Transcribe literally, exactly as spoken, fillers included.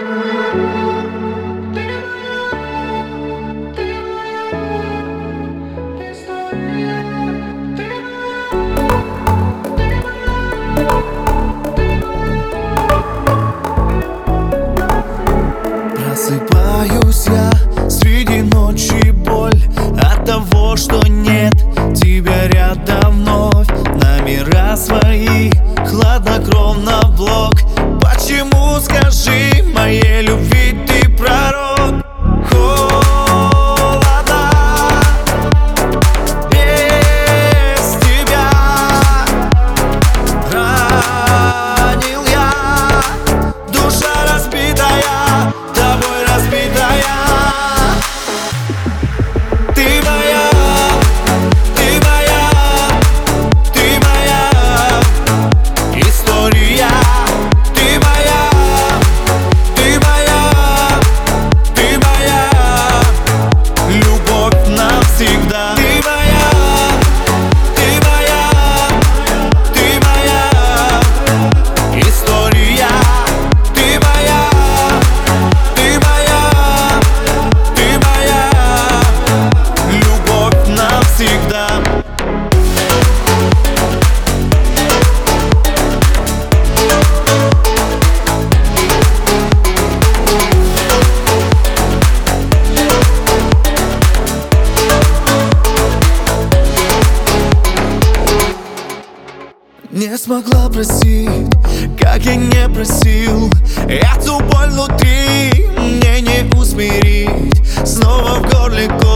Просыпаюсь я среди ночи, боль от того, что нет тебя рядом вновь. Номера свои хладнокровно в блок. Почему, скажи, моей любви ты пророк? Холодно без тебя, ранил я, душа разбитая, тобой разбитая. Ты моя, ты моя, ты моя история. Ты моя, ты моя, ты моя любовь навсегда. Ты моя, ты моя, ты моя история. Ты моя, ты моя, ты моя любовь навсегда. Не смогла простить, как я не просил. Эту боль внутри мне не усмирить. Снова в горле ком.